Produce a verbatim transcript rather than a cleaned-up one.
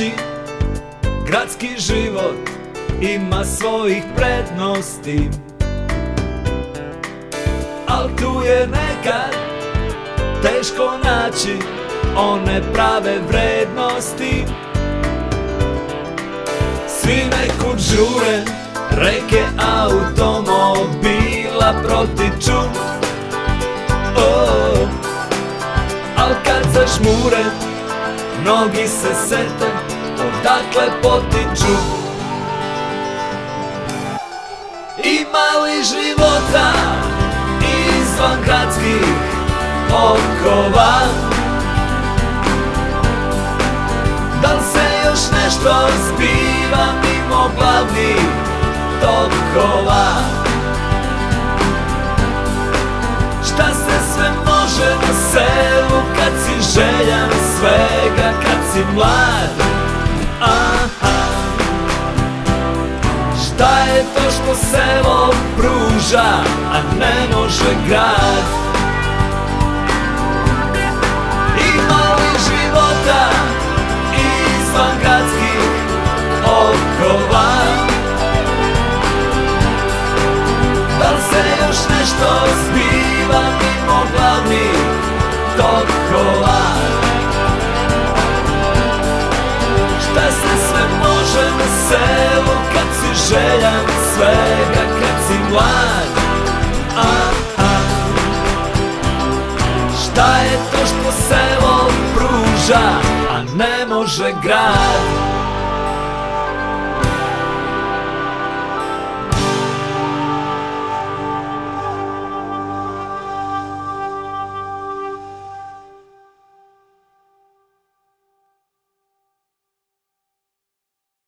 naći. Gradski život ima svojih prednosti, al tu je nekad teško naći one prave vrednosti. Svi nekud žure, reke automobila protiču, oh. Al kad zažmure, mnogi se sete odakle potiču. Ima li života izvan gradskih okova? Da li se još nešto zbiva mimo glavnih tokova? Šta se sve može na selu kad si željan svega, kad si mlad? Aha. Šta je to što selo pruža, a ne može grad? Ima li života izvan gradskih okova? Da li se još nešto zbiva mimo glavnih tokova? Šta se sve može na selu kad si željan svega, kad si mlad? Aha. Šta je to što selo pruža, a ne može grad?